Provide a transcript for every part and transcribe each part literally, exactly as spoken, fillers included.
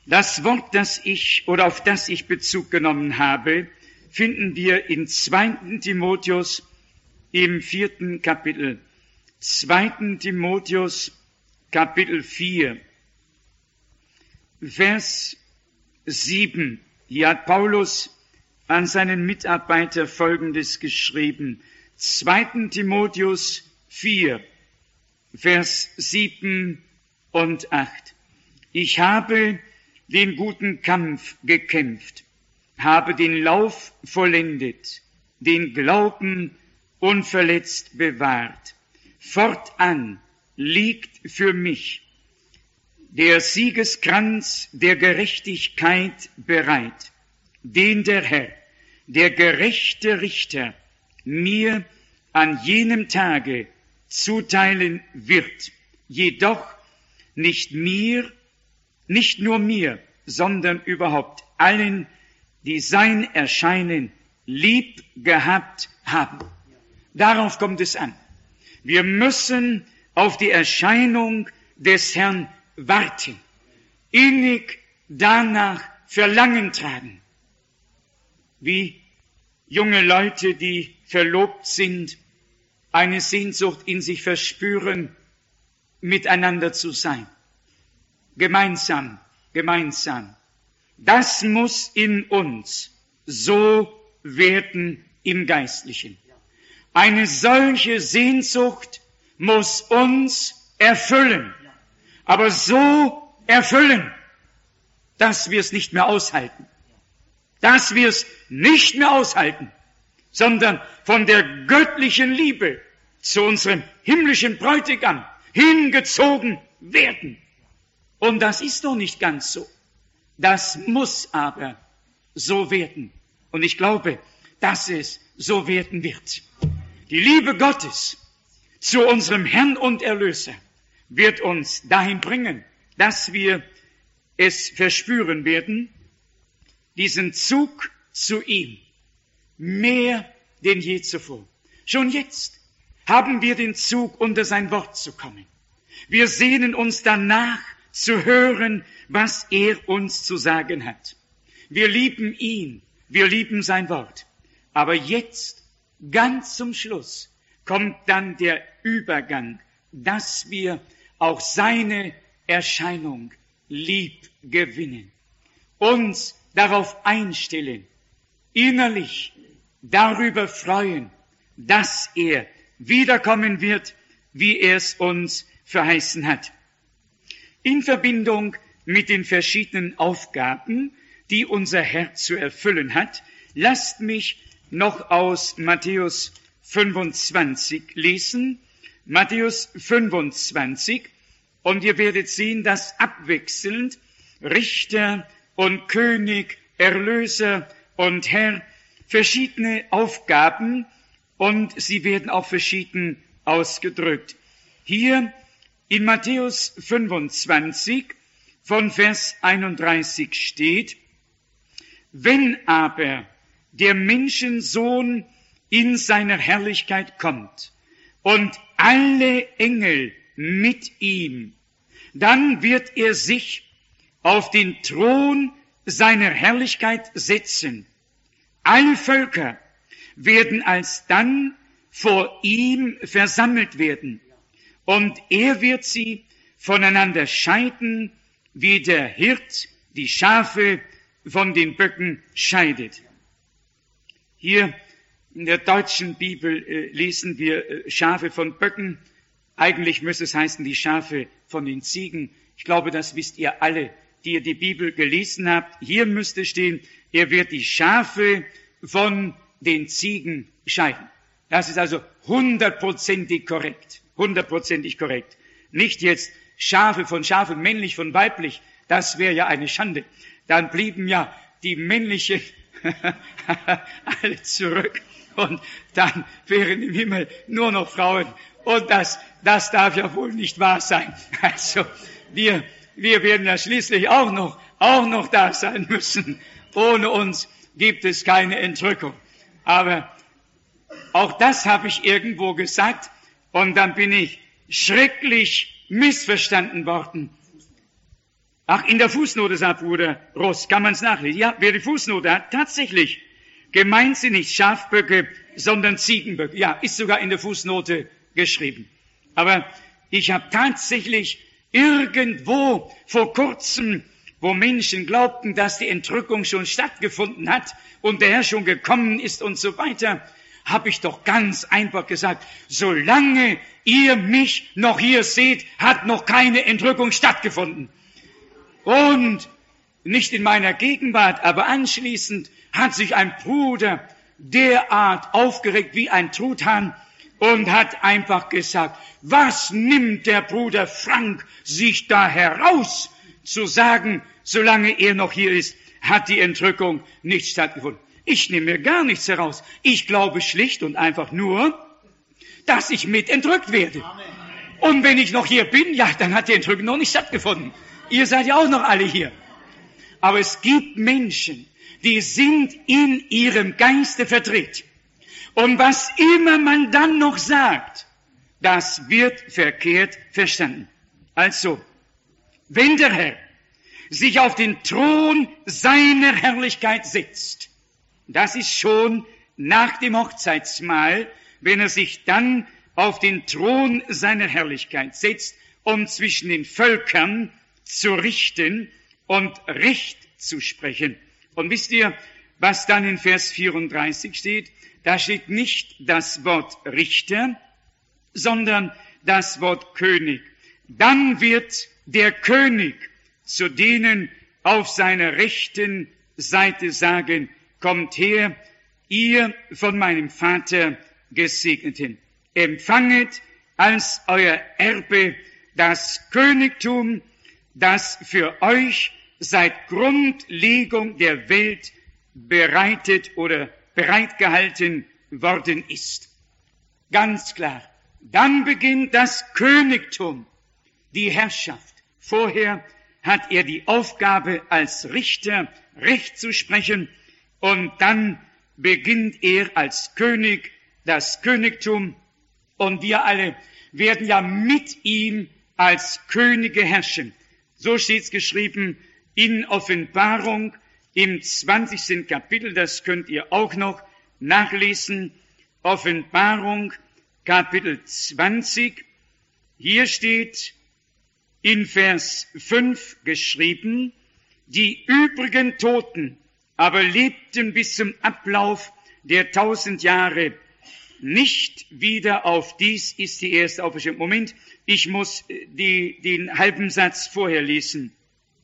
Das Wort, das ich oder auf das ich Bezug genommen habe, finden wir in zweiten Timotheus im vierten Kapitel. zweiten Timotheus Kapitel vier, Vers sieben. Hier hat Paulus an seinen Mitarbeiter Folgendes geschrieben. zweiten Timotheus vier, Vers sieben und acht. Ich habe den guten Kampf gekämpft, habe den Lauf vollendet, den Glauben unverletzt bewahrt. Fortan liegt für mich der Siegeskranz der Gerechtigkeit bereit, den der Herr, der gerechte Richter, mir an jenem Tage zuteilen wird. Jedoch nicht mir, nicht nur mir, sondern überhaupt allen, die sein Erscheinen lieb gehabt haben. Darauf kommt es an. Wir müssen auf die Erscheinung des Herrn warten, innig danach Verlangen tragen. Wie junge Leute, die verlobt sind, eine Sehnsucht in sich verspüren, miteinander zu sein. Gemeinsam, gemeinsam. Das muss in uns so werden im Geistlichen. Eine solche Sehnsucht muss uns erfüllen, aber so erfüllen, dass wir es nicht mehr aushalten, dass wir es nicht mehr aushalten, sondern von der göttlichen Liebe zu unserem himmlischen Bräutigam hingezogen werden. Und das ist doch nicht ganz so. Das muss aber so werden. Und ich glaube, dass es so werden wird. Die Liebe Gottes zu unserem Herrn und Erlöser wird uns dahin bringen, dass wir es verspüren werden, diesen Zug zu ihm, mehr denn je zuvor. Schon jetzt haben wir den Zug, unter sein Wort zu kommen. Wir sehnen uns danach, zu hören, was er uns zu sagen hat. Wir lieben ihn, wir lieben sein Wort. Aber jetzt, ganz zum Schluss, kommt dann der Übergang, dass wir auch seine Erscheinung lieb gewinnen, uns darauf einstellen, innerlich darüber freuen, dass er wiederkommen wird, wie er es uns verheißen hat. In Verbindung mit den verschiedenen Aufgaben, die unser Herr zu erfüllen hat, lasst mich noch aus Matthäus fünfundzwanzig lesen. Matthäus fünfundzwanzig. Und ihr werdet sehen, dass abwechselnd Richter und König, Erlöser und Herr verschiedene Aufgaben und sie werden auch verschieden ausgedrückt. Hier in Matthäus fünfundzwanzig von Vers einunddreißig steht: Wenn aber der Menschensohn in seiner Herrlichkeit kommt und alle Engel mit ihm, dann wird er sich auf den Thron seiner Herrlichkeit setzen. Alle Völker werden alsdann vor ihm versammelt werden, und er wird sie voneinander scheiden, wie der Hirt die Schafe von den Böcken scheidet. Hier in der deutschen Bibel äh, lesen wir äh, Schafe von Böcken. Eigentlich müsste es heißen, die Schafe von den Ziegen. Ich glaube, das wisst ihr alle, die ihr die Bibel gelesen habt. Hier müsste stehen, er wird die Schafe von den Ziegen scheiden. Das ist also hundertprozentig korrekt. Hundertprozentig korrekt. Nicht jetzt Schafe von Schafen, männlich von weiblich. Das wäre ja eine Schande. Dann blieben ja die männlichen alle zurück. Und dann wären im Himmel nur noch Frauen. Und das, das darf ja wohl nicht wahr sein. Also, wir, wir werden ja schließlich auch noch, auch noch da sein müssen. Ohne uns gibt es keine Entrückung. Aber auch das habe ich irgendwo gesagt. Und dann bin ich schrecklich missverstanden worden. Ach, in der Fußnote, sagt Bruder Ross, kann man es nachlesen. Ja, wer die Fußnote hat, tatsächlich, gemeint sind nicht Schafböcke, sondern Ziegenböcke. Ja, ist sogar in der Fußnote geschrieben. Aber ich habe tatsächlich irgendwo vor kurzem, wo Menschen glaubten, dass die Entrückung schon stattgefunden hat und der Herr schon gekommen ist und so weiter, habe ich doch ganz einfach gesagt, solange ihr mich noch hier seht, hat noch keine Entrückung stattgefunden. Und nicht in meiner Gegenwart, aber anschließend hat sich ein Bruder derart aufgeregt wie ein Truthahn und hat einfach gesagt, was nimmt der Bruder Frank sich da heraus, zu sagen, solange er noch hier ist, hat die Entrückung nicht stattgefunden. Ich nehme mir gar nichts heraus. Ich glaube schlicht und einfach nur, dass ich mit entrückt werde. Und wenn ich noch hier bin, ja, dann hat die Entrückung noch nicht stattgefunden. Ihr seid ja auch noch alle hier. Aber es gibt Menschen, die sind in ihrem Geiste verdreht. Und was immer man dann noch sagt, das wird verkehrt verstanden. Also, wenn der Herr sich auf den Thron seiner Herrlichkeit setzt, das ist schon nach dem Hochzeitsmahl, wenn er sich dann auf den Thron seiner Herrlichkeit setzt, um zwischen den Völkern zu richten und Recht zu sprechen. Und wisst ihr, was dann in Vers vierunddreißig steht? Da steht nicht das Wort Richter, sondern das Wort König. Dann wird der König zu denen auf seiner rechten Seite sagen, kommt her, ihr von meinem Vater Gesegneten. Empfanget als euer Erbe das Königtum, das für euch seit Grundlegung der Welt bereitet oder bereitgehalten worden ist. Ganz klar. Dann beginnt das Königtum, die Herrschaft. Vorher hat er die Aufgabe, als Richter Recht zu sprechen, und dann beginnt er als König das Königtum, und wir alle werden ja mit ihm als Könige herrschen. So steht's geschrieben in Offenbarung im zwanzigsten Kapitel, das könnt ihr auch noch nachlesen. Offenbarung Kapitel zwanzig, hier steht in Vers fünf geschrieben, die übrigen Toten aber lebten bis zum Ablauf der tausend Jahre nicht wieder auf dies ist die erste Auferstehung. Moment, ich muss die, den halben Satz vorher lesen.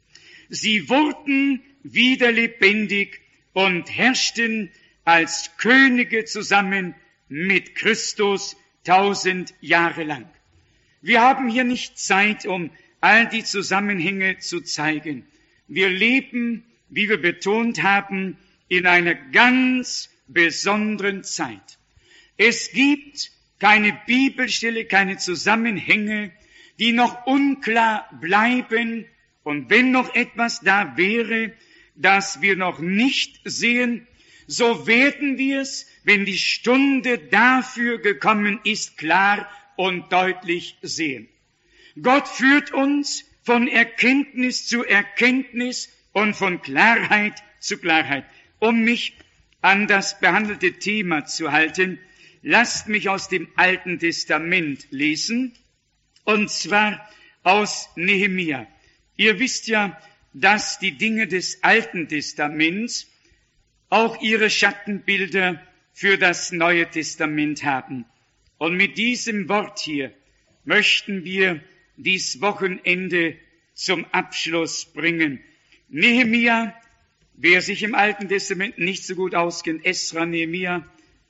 Sie wurden wieder lebendig und herrschten als Könige zusammen mit Christus tausend Jahre lang. Wir haben hier nicht Zeit, um all die Zusammenhänge zu zeigen. Wir leben, wie wir betont haben, in einer ganz besonderen Zeit. Es gibt keine Bibelstelle, keine Zusammenhänge, die noch unklar bleiben. Und wenn noch etwas da wäre, das wir noch nicht sehen, so werden wir es, wenn die Stunde dafür gekommen ist, klar und deutlich sehen. Gott führt uns von Erkenntnis zu Erkenntnis und von Klarheit zu Klarheit. Um mich an das behandelte Thema zu halten, lasst mich aus dem Alten Testament lesen, und zwar aus Nehemia. Ihr wisst ja, dass die Dinge des Alten Testaments auch ihre Schattenbilder für das Neue Testament haben. Und mit diesem Wort hier möchten wir dies Wochenende zum Abschluss bringen. Nehemia, wer sich im Alten Testament nicht so gut auskennt, Esra, Nehemia,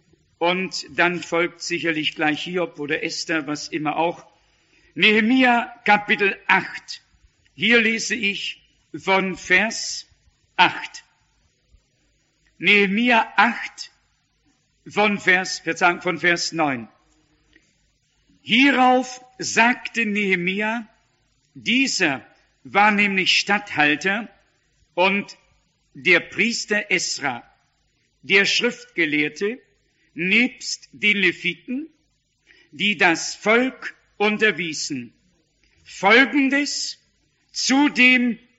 und dann folgt sicherlich gleich Hiob oder Esther, was immer auch. Nehemia Kapitel acht. Hier lese ich von Vers acht. Nehemia acht von Vers, Verzeihung, von Vers neun. Hierauf sagte Nehemia, dieser war nämlich Statthalter, und der Priester Esra, der Schriftgelehrte, nebst den Leviten, die das Volk unterwiesen, Folgendes zu dem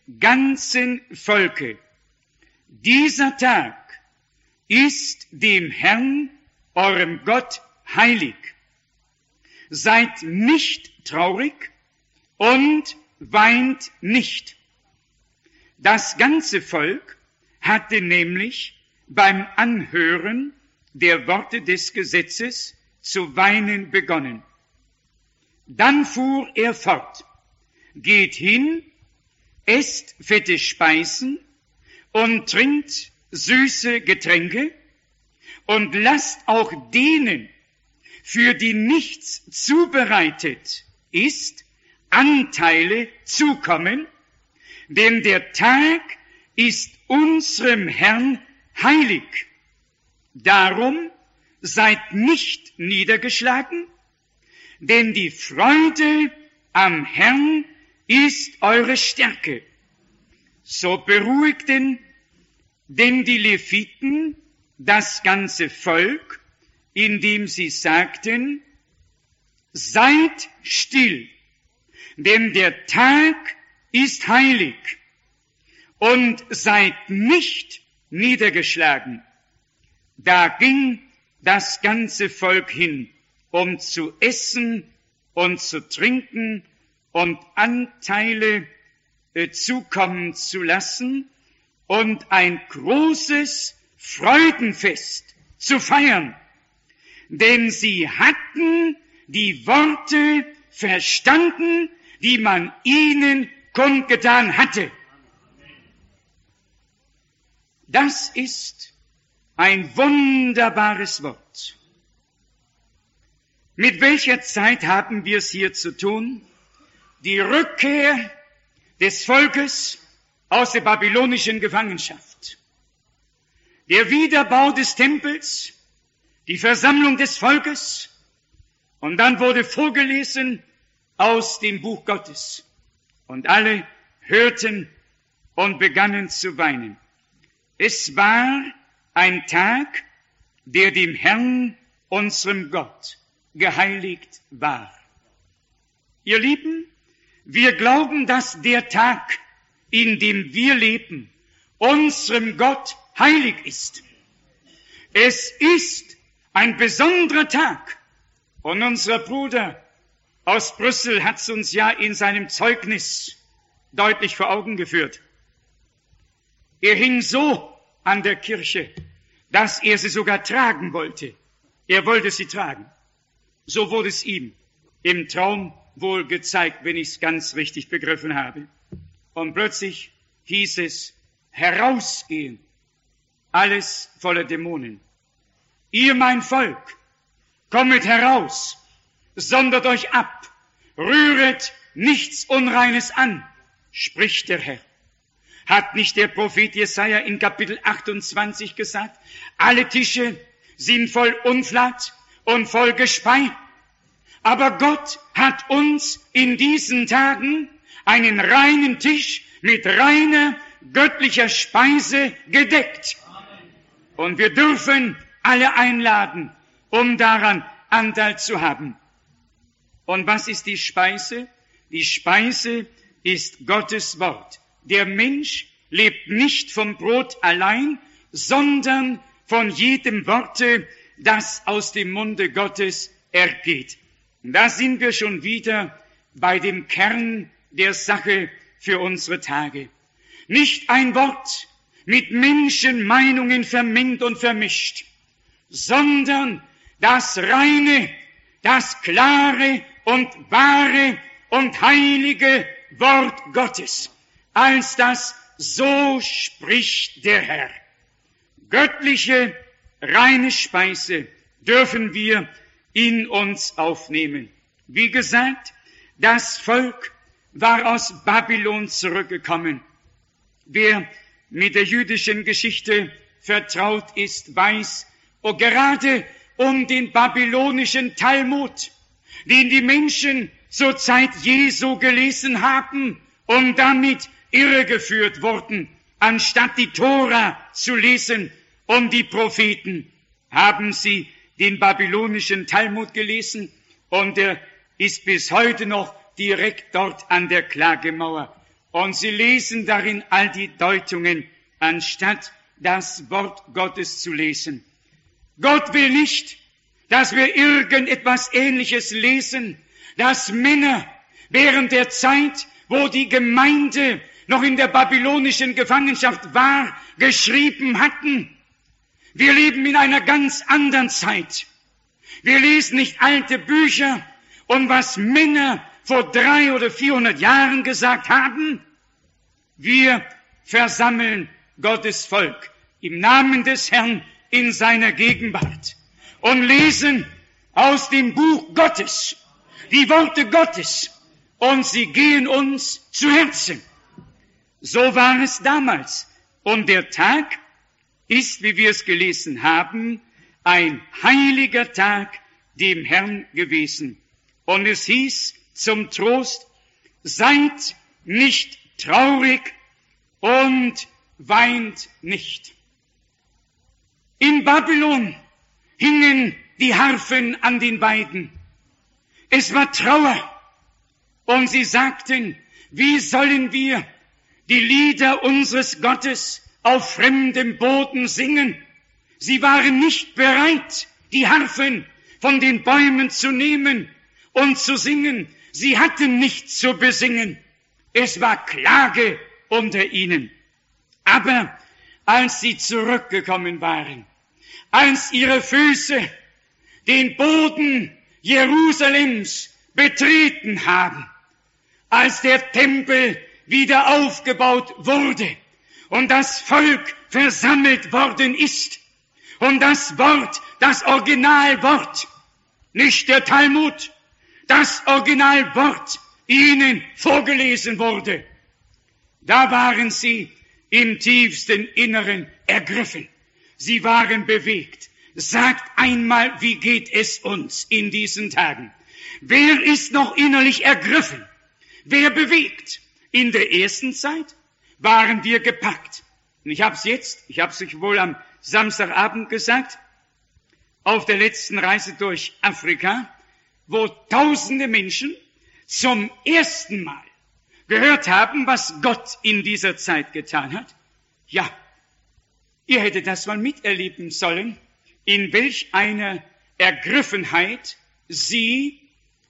ganzen Volke. Dieser Tag ist dem Herrn, eurem Gott, heilig. Seid nicht traurig und weint nicht. Das ganze Volk hatte nämlich beim Anhören der Worte des Gesetzes zu weinen begonnen. Dann fuhr er fort: Geht hin, esst fette Speisen und trinkt süße Getränke und lasst auch denen, für die nichts zubereitet ist, Anteile zukommen, denn der Tag ist unserem Herrn heilig. Darum seid nicht niedergeschlagen, denn die Freude am Herrn ist eure Stärke. So beruhigten denn die Leviten das ganze Volk, indem sie sagten: Seid still, denn der Tag ist heilig, und seid nicht niedergeschlagen. Da ging das ganze Volk hin, um zu essen und zu trinken und Anteile äh, zukommen zu lassen und ein großes Freudenfest zu feiern. Denn sie hatten die Worte verstanden, die man ihnen kundgetan hatte. Das ist ein wunderbares Wort. Mit welcher Zeit haben wir es hier zu tun? Die Rückkehr des Volkes aus der babylonischen Gefangenschaft. Der Wiederbau des Tempels, die Versammlung des Volkes, und dann wurde vorgelesen aus dem Buch Gottes. Und alle hörten und begannen zu weinen. Es war ein Tag, der dem Herrn, unserem Gott, geheiligt war. Ihr Lieben, wir glauben, dass der Tag, in dem wir leben, unserem Gott heilig ist. Es ist ein besonderer Tag. Und unser Bruder aus Brüssel hat es uns ja in seinem Zeugnis deutlich vor Augen geführt. Er hing so an der Kirche, dass er sie sogar tragen wollte. Er wollte sie tragen. So wurde es ihm im Traum wohl gezeigt, wenn ich es ganz richtig begriffen habe. Und plötzlich hieß es: Herausgehen, alles voller Dämonen. Ihr, mein Volk, kommet heraus, sondert euch ab, rühret nichts Unreines an, spricht der Herr. Hat nicht der Prophet Jesaja in Kapitel achtundzwanzig gesagt: Alle Tische sind voll Unflat und voll Gespei. Aber Gott hat uns in diesen Tagen einen reinen Tisch mit reiner göttlicher Speise gedeckt. Und wir dürfen alle einladen, um daran Anteil zu haben. Und was ist die Speise? Die Speise ist Gottes Wort. Der Mensch lebt nicht vom Brot allein, sondern von jedem Worte, das aus dem Munde Gottes ergeht. Und da sind wir schon wieder bei dem Kern der Sache für unsere Tage. Nicht ein Wort mit Menschenmeinungen vermengt und vermischt, sondern das reine, das klare und wahre und heilige Wort Gottes, als das so spricht der Herr. Göttliche, reine Speise dürfen wir in uns aufnehmen. Wie gesagt, das Volk war aus Babylon zurückgekommen. Wer mit der jüdischen Geschichte vertraut ist, weiß, oh, gerade um den babylonischen Talmud, den die Menschen zur Zeit Jesu gelesen haben und damit irregeführt wurden, anstatt die Tora zu lesen und die Propheten, haben sie den babylonischen Talmud gelesen, und er ist bis heute noch direkt dort an der Klagemauer. und sie lesen darin all die Deutungen, anstatt das Wort Gottes zu lesen. Gott will nicht, dass wir irgendetwas Ähnliches lesen, dass Männer während der Zeit, wo die Gemeinde noch in der babylonischen Gefangenschaft war, geschrieben hatten. Wir leben in einer ganz anderen Zeit. Wir lesen nicht alte Bücher und was Männer vor drei oder vierhundert Jahren gesagt haben. Wir versammeln Gottes Volk im Namen des Herrn in seiner Gegenwart und lesen aus dem Buch Gottes die Worte Gottes und sie gehen uns zu Herzen. So war es damals. Und der Tag ist, wie wir es gelesen haben, ein heiliger Tag dem Herrn gewesen. Und es hieß zum Trost, seid nicht traurig und weint nicht. In Babylon hingen die Harfen an den Weiden. Es war Trauer. Und sie sagten, wie sollen wir die Lieder unseres Gottes auf fremdem Boden singen? Sie waren nicht bereit, die Harfen von den Bäumen zu nehmen und zu singen. Sie hatten nichts zu besingen. Es war Klage unter ihnen. Aber als sie zurückgekommen waren, als ihre Füße den Boden Jerusalems betreten haben, als der Tempel wieder aufgebaut wurde und das Volk versammelt worden ist und das Wort, das Originalwort, nicht der Talmud, das Originalwort ihnen vorgelesen wurde, da waren sie im tiefsten Inneren ergriffen. Sie waren bewegt. Sagt einmal, wie geht es uns in diesen Tagen? Wer ist noch innerlich ergriffen? Wer bewegt? In der ersten Zeit waren wir gepackt. Und ich habe es jetzt, ich habe es euch wohl am Samstagabend gesagt, auf der letzten Reise durch Afrika, wo tausende Menschen zum ersten Mal gehört haben, was Gott in dieser Zeit getan hat. Ja, ihr hättet das mal miterleben sollen, in welch einer Ergriffenheit sie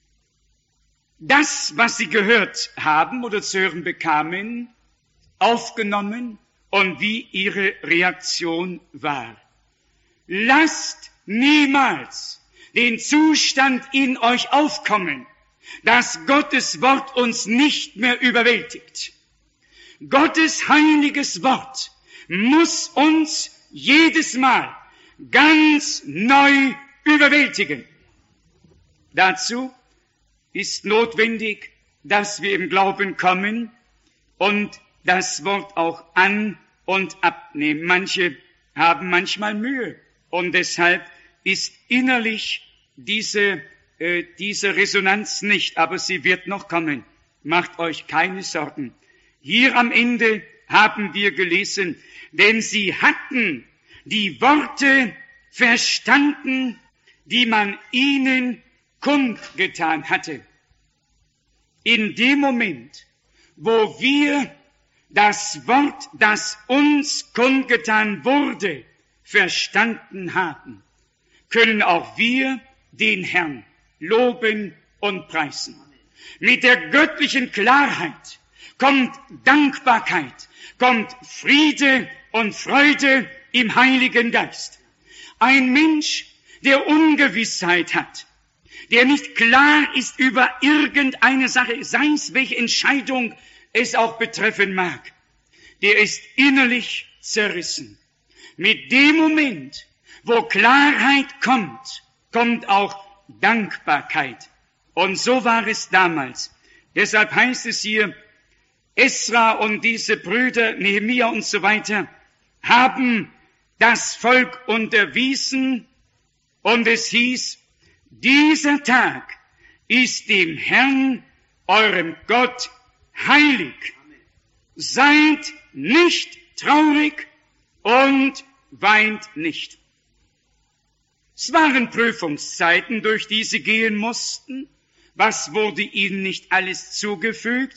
das, was sie gehört haben oder zu hören bekamen, aufgenommen und wie ihre Reaktion war. Lasst niemals den Zustand in euch aufkommen, dass Gottes Wort uns nicht mehr überwältigt. Gottes heiliges Wort muss uns jedes Mal ganz neu überwältigen. Dazu ist notwendig, dass wir im Glauben kommen und das Wort auch an- und abnehmen. Manche haben manchmal Mühe und deshalb ist innerlich diese, äh, diese Resonanz nicht, aber sie wird noch kommen. Macht euch keine Sorgen. Hier am Ende haben wir gelesen, denn sie hatten die Worte verstanden, die man ihnen kundgetan hatte. In dem Moment, wo wir das Wort, das uns kundgetan wurde, verstanden haben, können auch wir den Herrn loben und preisen. Mit der göttlichen Klarheit kommt Dankbarkeit, kommt Friede und Freude im Heiligen Geist. Ein Mensch, der Ungewissheit hat, der nicht klar ist über irgendeine Sache, sei es welche Entscheidung es auch betreffen mag, der ist innerlich zerrissen. Mit dem Moment, wo Klarheit kommt, kommt auch Dankbarkeit. Und so war es damals. Deshalb heißt es hier, Esra und diese Brüder, Nehemia und so weiter, haben das Volk unterwiesen und es hieß, dieser Tag ist dem Herrn, eurem Gott, heilig. Seid nicht traurig und weint nicht. Es waren Prüfungszeiten, durch die sie gehen mussten. Was wurde ihnen nicht alles zugefügt?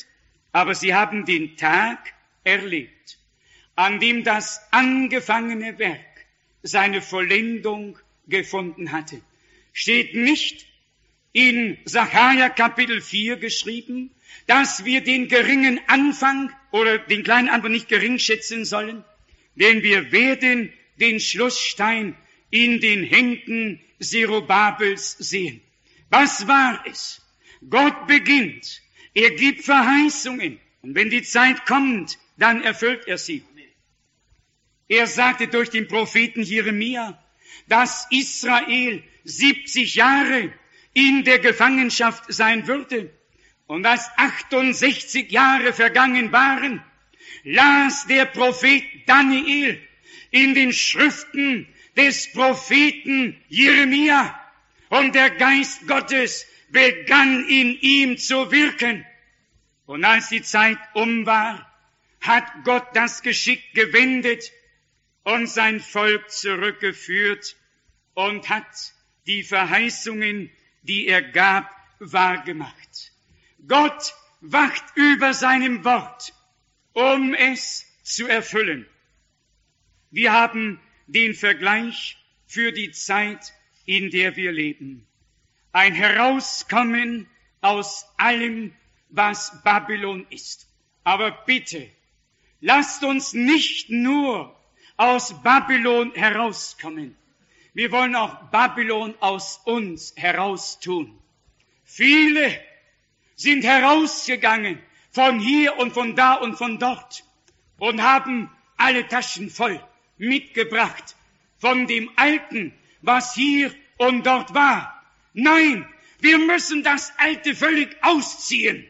aber sie haben den Tag erlebt, an dem das angefangene Werk seine Vollendung gefunden hatte. Steht nicht in Sacharja Kapitel vier geschrieben, dass wir den geringen Anfang oder den kleinen Anfang nicht gering schätzen sollen, denn wir werden den Schlussstein in den Händen Zerubabels sehen. Was war es? Gott beginnt, er gibt Verheißungen und wenn die Zeit kommt, dann erfüllt er sie. Er sagte durch den Propheten Jeremia, dass Israel siebzig Jahre in der Gefangenschaft sein würde. Und als achtundsechzig Jahre vergangen waren, las der Prophet Daniel in den Schriften des Propheten Jeremia und der Geist Gottes begann in ihm zu wirken. Und als die Zeit um war, hat Gott das Geschick gewendet und sein Volk zurückgeführt und hat die Verheißungen, die er gab, wahrgemacht. Gott wacht über seinem Wort, um es zu erfüllen. Wir haben den Vergleich für die Zeit, in der wir leben. Ein Herauskommen aus allem, was Babylon ist. Aber bitte, lasst uns nicht nur aus Babylon herauskommen. Wir wollen auch Babylon aus uns heraustun. Viele sind herausgegangen von hier und von da und von dort und haben alle Taschen voll mitgebracht von dem Alten, was hier und dort war. Nein, wir müssen das Alte völlig ausziehen.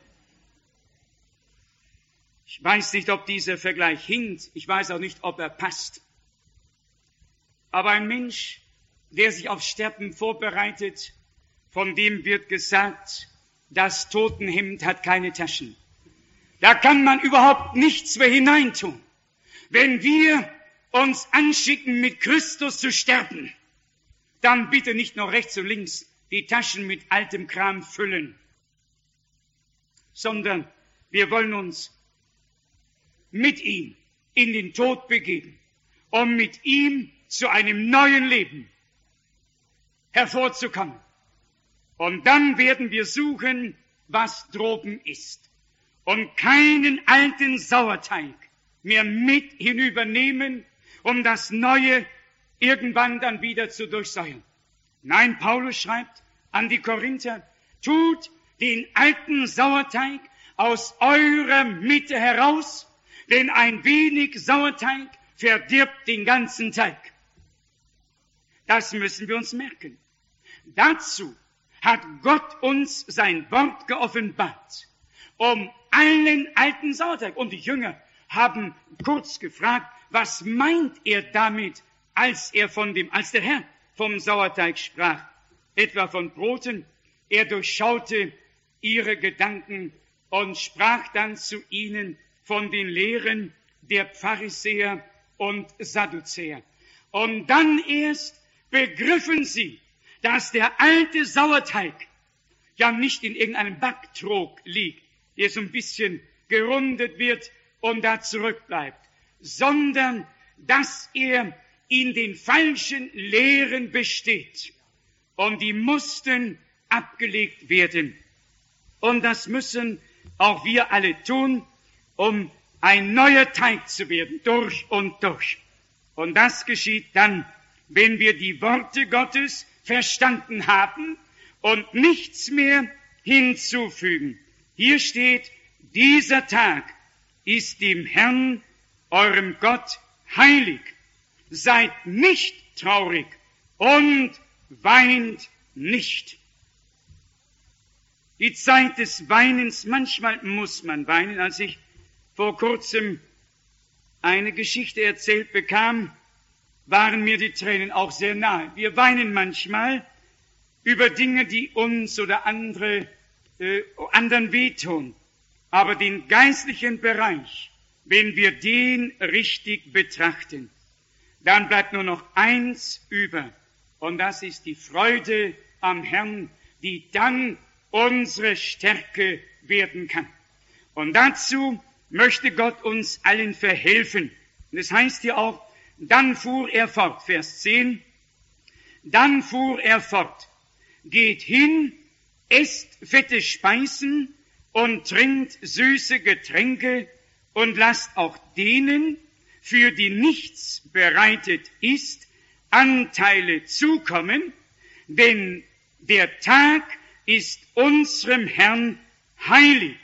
Ich weiß nicht, ob dieser Vergleich hinkt. Ich weiß auch nicht, ob er passt. Aber ein Mensch, der sich auf Sterben vorbereitet, von dem wird gesagt, das Totenhemd hat keine Taschen. Da kann man überhaupt nichts mehr hineintun. Wenn wir uns anschicken, mit Christus zu sterben, dann bitte nicht noch rechts und links die Taschen mit altem Kram füllen, sondern wir wollen uns mit ihm in den Tod begeben, um mit ihm zu einem neuen Leben hervorzukommen. Und dann werden wir suchen, was droben ist. Und keinen alten Sauerteig mehr mit hinübernehmen, um das Neue irgendwann dann wieder zu durchsäuern. Nein, Paulus schreibt an die Korinther, tut den alten Sauerteig aus eurer Mitte heraus, denn ein wenig Sauerteig verdirbt den ganzen Teig. Das müssen wir uns merken. Dazu hat Gott uns sein Wort geoffenbart, um allen alten Sauerteig. Und die Jünger haben kurz gefragt, was meint er damit, als er von dem, als der Herr vom Sauerteig sprach, etwa von Broten. Er durchschaute ihre Gedanken und sprach dann zu ihnen von den Lehren der Pharisäer und Sadduzäer. Und dann erst begriffen sie, dass der alte Sauerteig ja nicht in irgendeinem Backtrog liegt, der so ein bisschen gerundet wird und da zurückbleibt, sondern dass er in den falschen Lehren besteht. Und die mussten abgelegt werden. Und das müssen auch wir alle tun, um ein neuer Teig zu werden, durch und durch. Und das geschieht dann, wenn wir die Worte Gottes verstanden haben und nichts mehr hinzufügen. Hier steht, dieser Tag ist dem Herrn, eurem Gott, heilig. Seid nicht traurig und weint nicht. Die Zeit des Weinens, manchmal muss man weinen. Als ich vor kurzem eine Geschichte erzählt bekam, waren mir die Tränen auch sehr nahe. Wir weinen manchmal über Dinge, die uns oder andere, äh, anderen wehtun. Aber den geistlichen Bereich, wenn wir den richtig betrachten, dann bleibt nur noch eins über. Und das ist die Freude am Herrn, die dann unsere Stärke werden kann. Und dazu möchte Gott uns allen verhelfen. Und es heißt hier auch, dann fuhr er fort, Vers zehn, dann fuhr er fort, geht hin, esst fette Speisen und trinkt süße Getränke und lasst auch denen, für die nichts bereitet ist, Anteile zukommen, denn der Tag ist unserem Herrn heilig.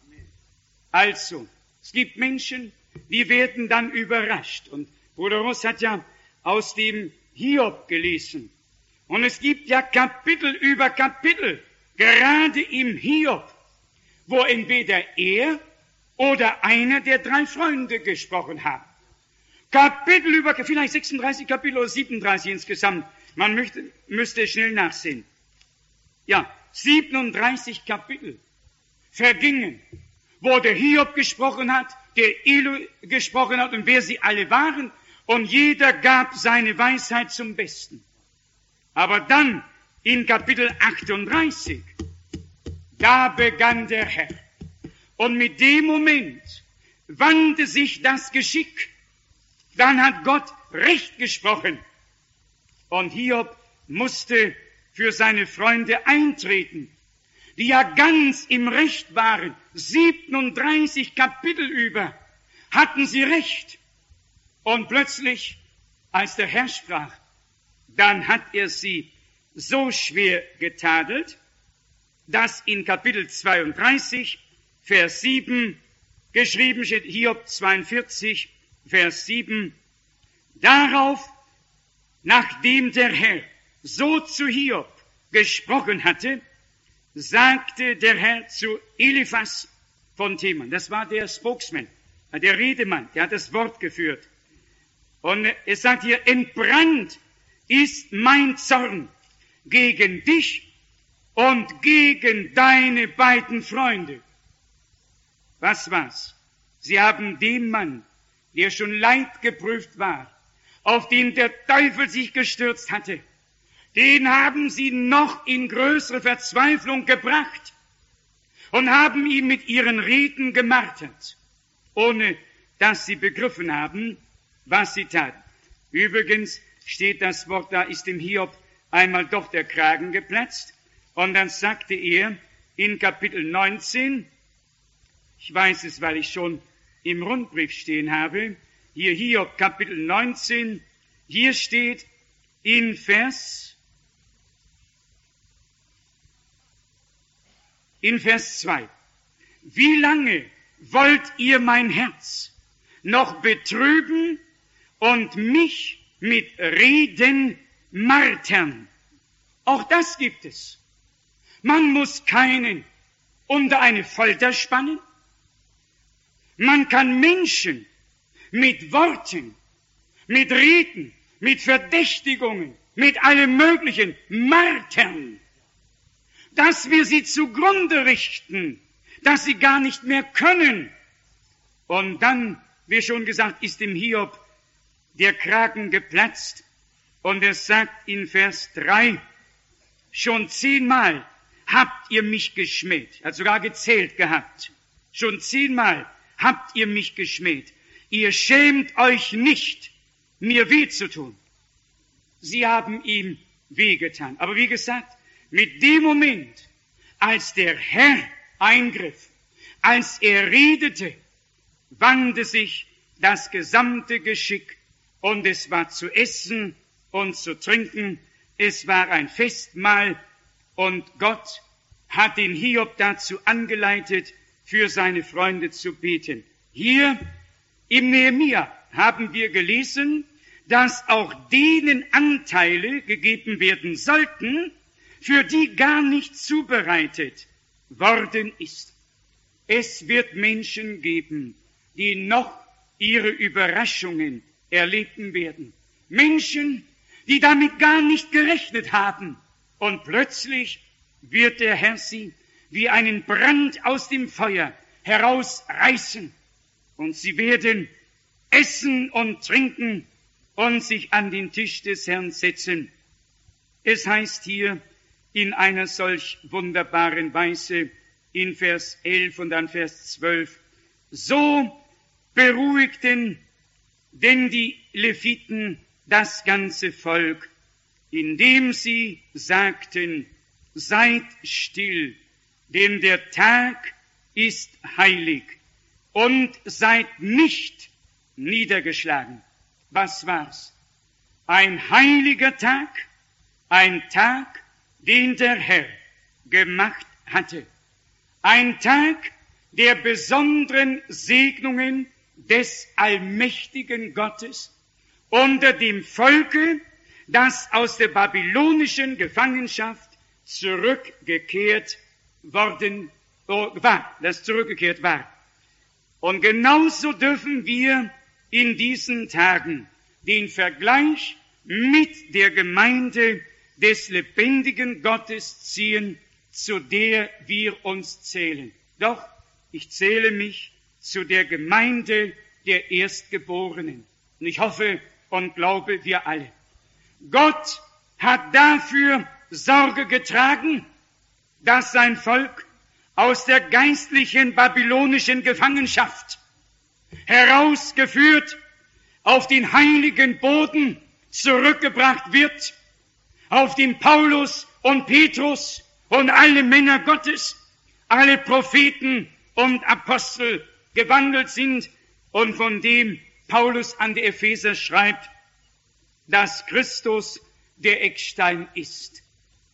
Also, es gibt Menschen, die werden dann überrascht. Und Bruder Ross hat ja aus dem Hiob gelesen. Und es gibt ja Kapitel über Kapitel, gerade im Hiob, wo entweder er oder einer der drei Freunde gesprochen haben. Kapitel über, vielleicht sechsunddreißig Kapitel oder siebenunddreißig insgesamt. Man möchte, müsste schnell nachsehen. Ja, siebenunddreißig Kapitel vergingen, wo der Hiob gesprochen hat, der Elu gesprochen hat und wer sie alle waren. Und jeder gab seine Weisheit zum Besten. Aber dann in Kapitel achtunddreißig, da begann der Herr. Und mit dem Moment wandte sich das Geschick. Dann hat Gott Recht gesprochen. Und Hiob musste für seine Freunde eintreten, die ja ganz im Recht waren. siebenunddreißig Kapitel über hatten sie Recht. Und plötzlich, als der Herr sprach, dann hat er sie so schwer getadelt, dass in Kapitel zweiunddreißig, Vers sieben, geschrieben steht, Hiob zweiundvierzig, Vers sieben, darauf, nachdem der Herr so zu Hiob gesprochen hatte, sagte der Herr zu Eliphas von Theman, das war der Spokesman, der Redemann, der hat das Wort geführt. Und es sagt hier, entbrannt ist mein Zorn gegen dich und gegen deine beiden Freunde. Was war's? Sie haben den Mann, der schon leidgeprüft war, auf den der Teufel sich gestürzt hatte, den haben sie noch in größere Verzweiflung gebracht und haben ihn mit ihren Reden gemartert, ohne dass sie begriffen haben, was sie taten. Übrigens steht das Wort, da ist dem Hiob einmal doch der Kragen geplatzt. Und dann sagte er in Kapitel neunzehn, ich weiß es, weil ich schon im Rundbrief stehen habe, hier Hiob Kapitel neunzehn, hier steht in Vers, in Vers zwei, wie lange wollt ihr mein Herz noch betrüben und mich mit Reden martern? Auch das gibt es. Man muss keinen unter eine Folter spannen. Man kann Menschen mit Worten, mit Reden, mit Verdächtigungen, mit allem Möglichen martern, dass wir sie zugrunde richten, dass sie gar nicht mehr können. Und dann, wie schon gesagt, ist dem Hiob der Kragen geplatzt und er sagt in Vers drei, schon zehnmal habt ihr mich geschmäht, hat sogar gezählt gehabt, schon zehnmal habt ihr mich geschmäht, ihr schämt euch nicht, mir weh zu tun. Sie haben ihm wehgetan. Aber wie gesagt, mit dem Moment, als der Herr eingriff, als er redete, wandte sich das gesamte Geschick und es war zu essen und zu trinken. Es war ein Festmahl und Gott hat den Hiob dazu angeleitet, für seine Freunde zu beten. Hier im Nehemia haben wir gelesen, dass auch denen Anteile gegeben werden sollten, für die gar nicht zubereitet worden ist. Es wird Menschen geben, die noch ihre Überraschungen erleben werden. Menschen, die damit gar nicht gerechnet haben. Und plötzlich wird der Herr sie wie einen Brand aus dem Feuer herausreißen. Und sie werden essen und trinken und sich an den Tisch des Herrn setzen. Es heißt hier in einer solch wunderbaren Weise in Vers elf und dann Vers zwölf. So beruhigten denn die Leviten das ganze Volk, indem sie sagten, seid still, denn der Tag ist heilig, und seid nicht niedergeschlagen. Was war's? Ein heiliger Tag, ein Tag, den der Herr gemacht hatte. Ein Tag der besonderen Segnungen des allmächtigen Gottes unter dem Volke, das aus der babylonischen Gefangenschaft zurückgekehrt worden war, das zurückgekehrt war. Und genauso dürfen wir in diesen Tagen den Vergleich mit der Gemeinde des lebendigen Gottes ziehen, zu der wir uns zählen. Doch ich zähle mich zu der Gemeinde der Erstgeborenen. Und ich hoffe und glaube, wir alle. Gott hat dafür Sorge getragen, dass sein Volk aus der geistlichen babylonischen Gefangenschaft herausgeführt auf den heiligen Boden zurückgebracht wird, auf den Paulus und Petrus und alle Männer Gottes, alle Propheten und Apostel gewandelt sind und von dem Paulus an die Epheser schreibt, dass Christus der Eckstein ist.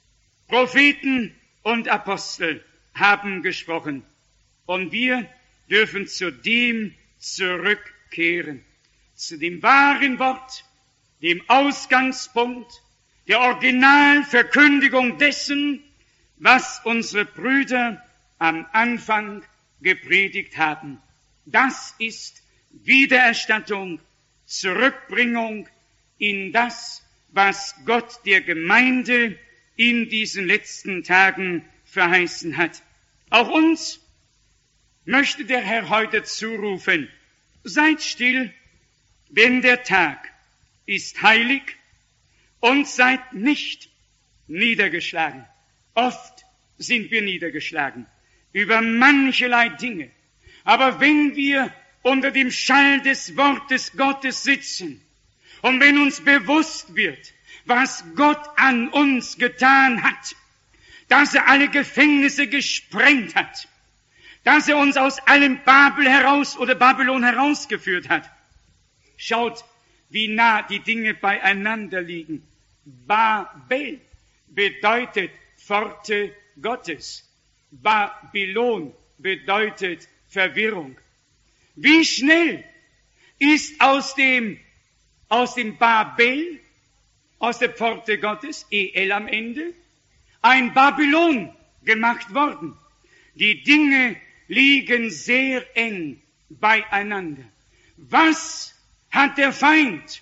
Propheten und Apostel haben gesprochen und wir dürfen zu dem zurückkehren, zu dem wahren Wort, dem Ausgangspunkt, der Originalverkündigung dessen, was unsere Brüder am Anfang gepredigt haben. Das ist Wiedererstattung, Zurückbringung in das, was Gott der Gemeinde in diesen letzten Tagen verheißen hat. Auch uns möchte der Herr heute zurufen, seid still, denn der Tag ist heilig, und seid nicht niedergeschlagen. Oft sind wir niedergeschlagen über mancherlei Dinge. Aber wenn wir unter dem Schall des Wortes Gottes sitzen und wenn uns bewusst wird, was Gott an uns getan hat, dass er alle Gefängnisse gesprengt hat, dass er uns aus allem Babel heraus oder Babylon herausgeführt hat. Schaut, wie nah die Dinge beieinander liegen. Babel bedeutet Pforte Gottes. Babylon bedeutet Verwirrung. Wie schnell ist aus dem, aus dem Babel, aus der Pforte Gottes, E L am Ende, ein Babylon gemacht worden. Die Dinge liegen sehr eng beieinander. Was hat der Feind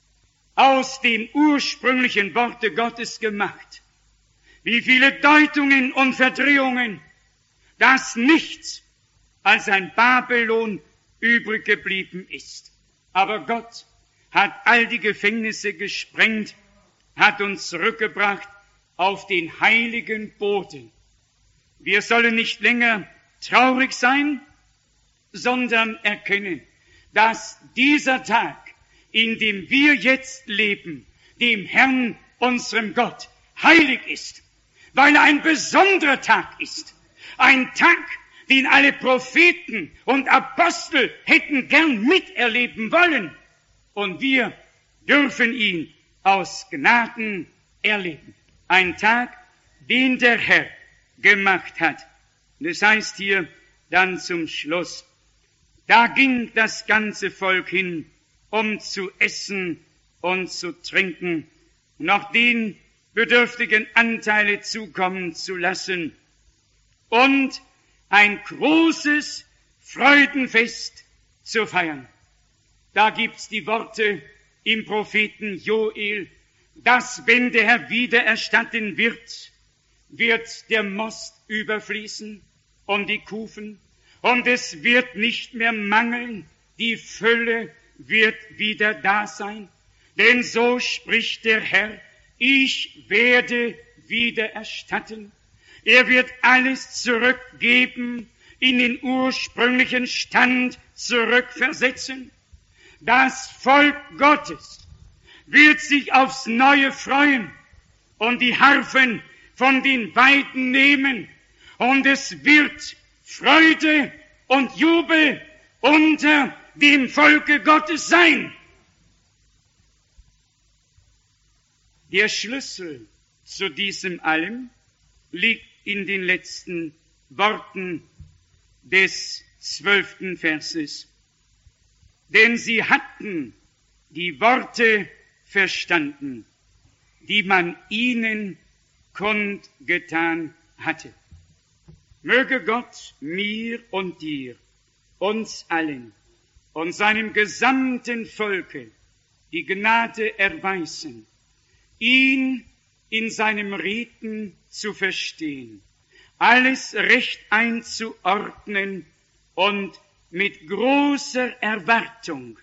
aus dem ursprünglichen Worte Gottes gemacht? Wie viele Deutungen und Verdrehungen, dass nichts als ein Babylon übrig geblieben ist. Aber Gott hat all die Gefängnisse gesprengt, hat uns zurückgebracht auf den heiligen Boden. Wir sollen nicht länger traurig sein, sondern erkennen, dass dieser Tag, in dem wir jetzt leben, dem Herrn, unserem Gott, heilig ist, weil er ein besonderer Tag ist. Ein Tag, den alle Propheten und Apostel hätten gern miterleben wollen. Und wir dürfen ihn aus Gnaden erleben. Ein Tag, den der Herr gemacht hat. Und es heißt hier dann zum Schluss, da ging das ganze Volk hin, um zu essen und zu trinken, noch den bedürftigen Anteile zukommen zu lassen und ein großes Freudenfest zu feiern. Da gibt's die Worte im Propheten Joel, dass wenn der Herr wieder erstatten wird, wird der Most überfließen und die Kufen, und es wird nicht mehr mangeln, die Fülle wird wieder da sein. Denn so spricht der Herr, ich werde wieder erstatten. Er wird alles zurückgeben, in den ursprünglichen Stand zurückversetzen. Das Volk Gottes wird sich aufs Neue freuen und die Harfen von den Weiden nehmen, und es wird Freude und Jubel unter dem Volke Gottes sein. Der Schlüssel zu diesem allem liegt in den letzten Worten des zwölften Verses. Denn sie hatten die Worte verstanden, die man ihnen kundgetan hatte. Möge Gott mir und dir, uns allen und seinem gesamten Volke die Gnade erweisen, ihn in seinem Reden zu verstehen, alles recht einzuordnen und mit großer Erwartung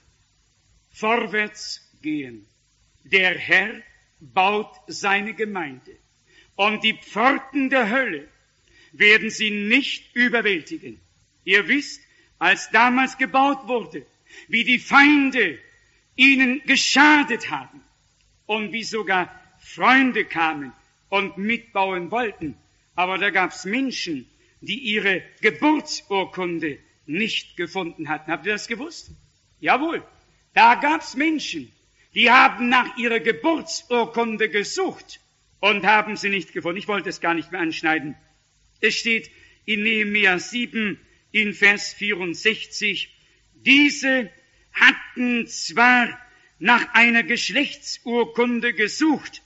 vorwärts gehen. Der Herr baut seine Gemeinde, und die Pforten der Hölle werden sie nicht überwältigen. Ihr wisst, als damals gebaut wurde, wie die Feinde ihnen geschadet haben und wie sogar Freunde kamen und mitbauen wollten. Aber da gab es Menschen, die ihre Geburtsurkunde nicht gefunden hatten. Habt ihr das gewusst? Jawohl. Da gab es Menschen, die haben nach ihrer Geburtsurkunde gesucht und haben sie nicht gefunden. Ich wollte es gar nicht mehr anschneiden. Es steht in Nehemia sieben in Vers vierundsechzig, diese hatten zwar nach einer Geschlechtsurkunde gesucht,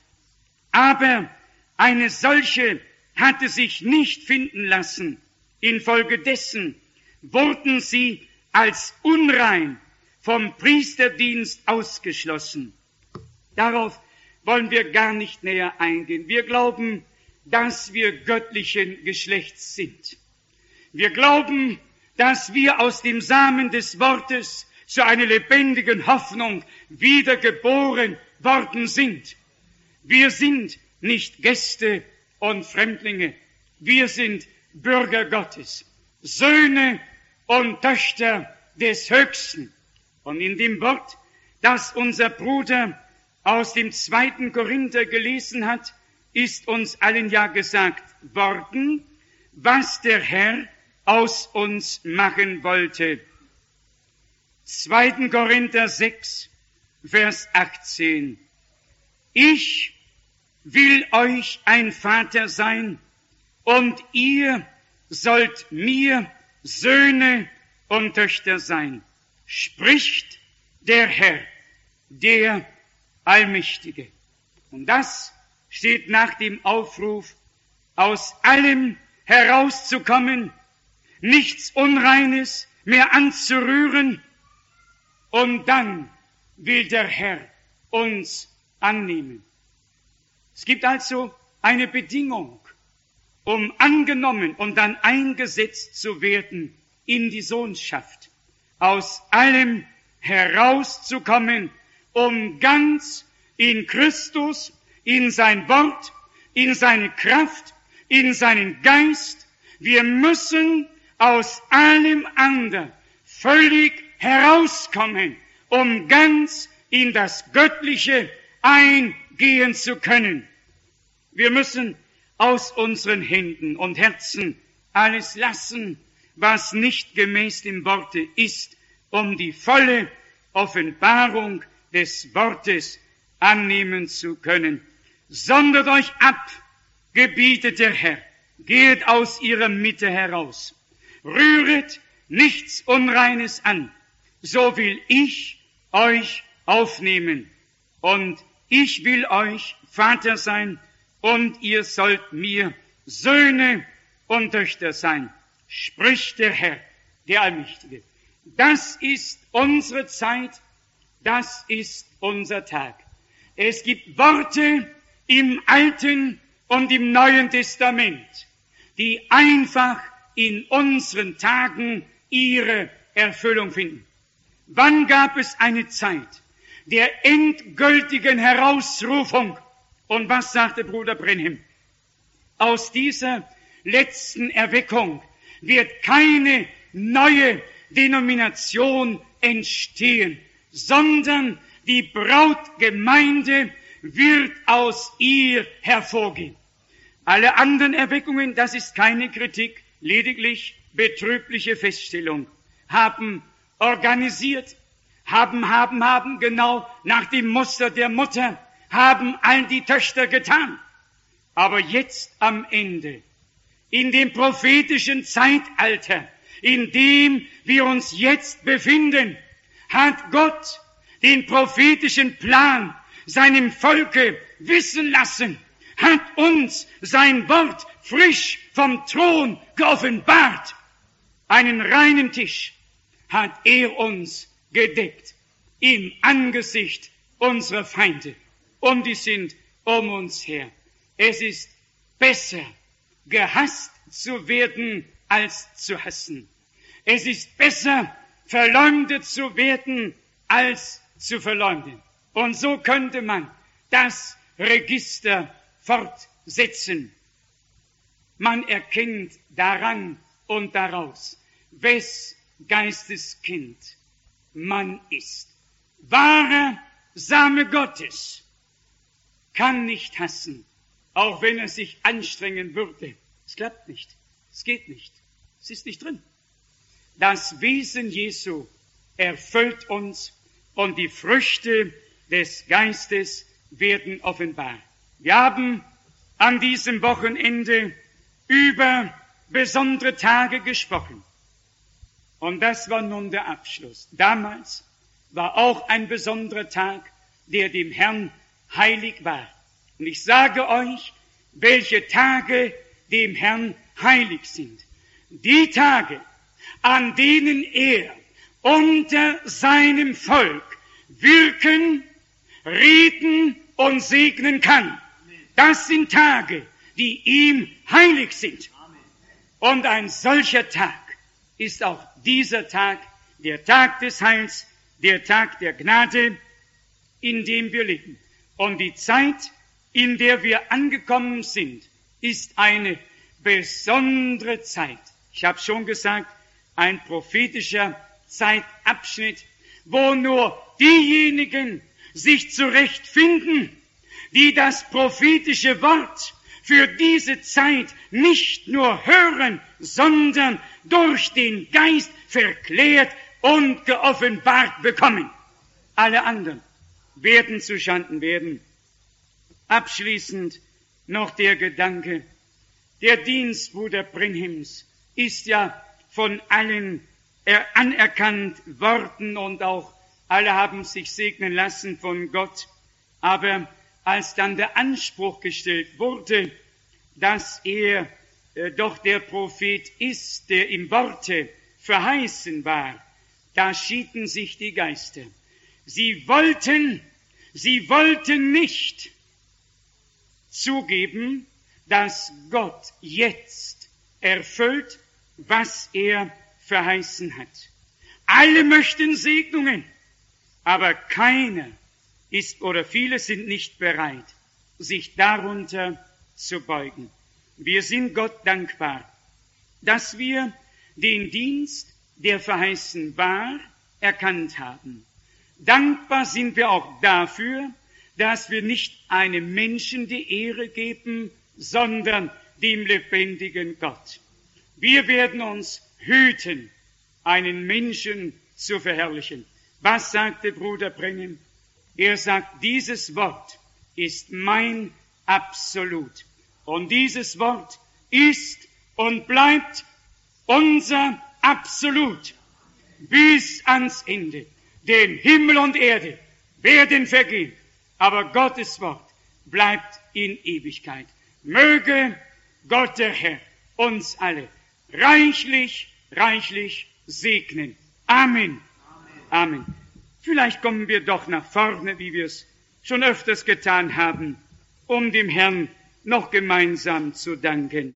aber eine solche hatte sich nicht finden lassen. Infolgedessen wurden sie als unrein vom Priesterdienst ausgeschlossen. Darauf wollen wir gar nicht näher eingehen. Wir glauben, dass wir göttlichen Geschlechts sind. Wir glauben, dass wir aus dem Samen des Wortes zu einer lebendigen Hoffnung wiedergeboren worden sind. Wir sind nicht Gäste und Fremdlinge. Wir sind Bürger Gottes, Söhne und Töchter des Höchsten. Und in dem Wort, das unser Bruder aus dem zweiten Korinther gelesen hat, ist uns allen ja gesagt worden, was der Herr aus uns machen wollte. zweiten Korinther sechs, Vers achtzehn. Ich will euch ein Vater sein, und ihr sollt mir Söhne und Töchter sein, spricht der Herr, der Allmächtige. Und das steht nach dem Aufruf, aus allem herauszukommen, nichts Unreines mehr anzurühren, und dann will der Herr uns annehmen. Es gibt also eine Bedingung, um angenommen und dann eingesetzt zu werden in die Sohnschaft, aus allem herauszukommen, um ganz in Christus, in sein Wort, in seine Kraft, in seinen Geist. Wir müssen aus allem anderen völlig herauskommen, um ganz in das Göttliche eingehen zu können. Wir müssen aus unseren Händen und Herzen alles lassen, was nicht gemäß dem Worte ist, um die volle Offenbarung des Wortes annehmen zu können. Sondert euch ab, gebietet der Herr, geht aus ihrer Mitte heraus, rühret nichts Unreines an, so will ich euch aufnehmen, und ich will euch Vater sein, und ihr sollt mir Söhne und Töchter sein, spricht der Herr, der Allmächtige. Das ist unsere Zeit, das ist unser Tag. Es gibt Worte im Alten und im Neuen Testament, die einfach in unseren Tagen ihre Erfüllung finden. Wann gab es eine Zeit der endgültigen Herausrufung? Und was sagte Bruder Brenhem? Aus dieser letzten Erweckung wird keine neue Denomination entstehen, sondern die Brautgemeinde wird aus ihr hervorgehen. Alle anderen Erweckungen, das ist keine Kritik, lediglich betrübliche Feststellung, haben organisiert, haben, haben, haben, genau nach dem Muster der Mutter, haben all die Töchter getan. Aber jetzt am Ende, in dem prophetischen Zeitalter, in dem wir uns jetzt befinden, hat Gott den prophetischen Plan seinem Volke wissen lassen, hat uns sein Wort frisch vom Thron geoffenbart. Einen reinen Tisch hat er uns gedeckt im Angesicht unserer Feinde. Und die sind um uns her. Es ist besser, gehasst zu werden, als zu hassen. Es ist besser, verleumdet zu werden, als zu verleumden. Und so könnte man das Register fortsetzen. Man erkennt daran und daraus, wes Geistes Kind man ist. Wahrer Same Gottes kann nicht hassen, auch wenn er sich anstrengen würde. Es klappt nicht. Es geht nicht. Es ist nicht drin. Das Wesen Jesu erfüllt uns und die Früchte des Geistes werden offenbar. Wir haben an diesem Wochenende über besondere Tage gesprochen. Und das war nun der Abschluss. Damals war auch ein besonderer Tag, der dem Herrn heilig war. Und ich sage euch, welche Tage dem Herrn heilig sind. Die Tage, an denen er unter seinem Volk wirken, reden und segnen kann. Das sind Tage, die ihm heilig sind. Und ein solcher Tag ist auch dieser Tag, der Tag des Heils, der Tag der Gnade, in dem wir leben. Und die Zeit, in der wir angekommen sind, ist eine besondere Zeit. Ich habe schon gesagt, ein prophetischer Zeitabschnitt, wo nur diejenigen sich zurechtfinden, die das prophetische Wort für diese Zeit nicht nur hören, sondern durch den Geist verklärt und geoffenbart bekommen. Alle anderen werden zuschanden werden. Abschließend noch der Gedanke, der Dienst Bruder Brenhims ist ja von allen anerkannt worden und auch alle haben sich segnen lassen von Gott. Aber als dann der Anspruch gestellt wurde, dass er äh, doch der Prophet ist, der im Worte verheißen war, da schieden sich die Geister. Sie wollten, sie wollten nicht zugeben, dass Gott jetzt erfüllt, was er verheißen hat. Alle möchten Segnungen, aber keiner ist oder viele sind nicht bereit, sich darunter zu beugen. Wir sind Gott dankbar, dass wir den Dienst, der verheißen war, erkannt haben. Dankbar sind wir auch dafür, dass wir nicht einem Menschen die Ehre geben, sondern dem lebendigen Gott. Wir werden uns hüten, einen Menschen zu verherrlichen. Was sagte Bruder Brenhem? Er sagt, dieses Wort ist mein Absolut. Und dieses Wort ist und bleibt unser Absolut bis ans Ende. Denn Himmel und Erde werden vergehen, aber Gottes Wort bleibt in Ewigkeit. Möge Gott der Herr uns alle reichlich, reichlich segnen. Amen. Amen. Amen. Vielleicht kommen wir doch nach vorne, wie wir es schon öfters getan haben, um dem Herrn noch gemeinsam zu danken.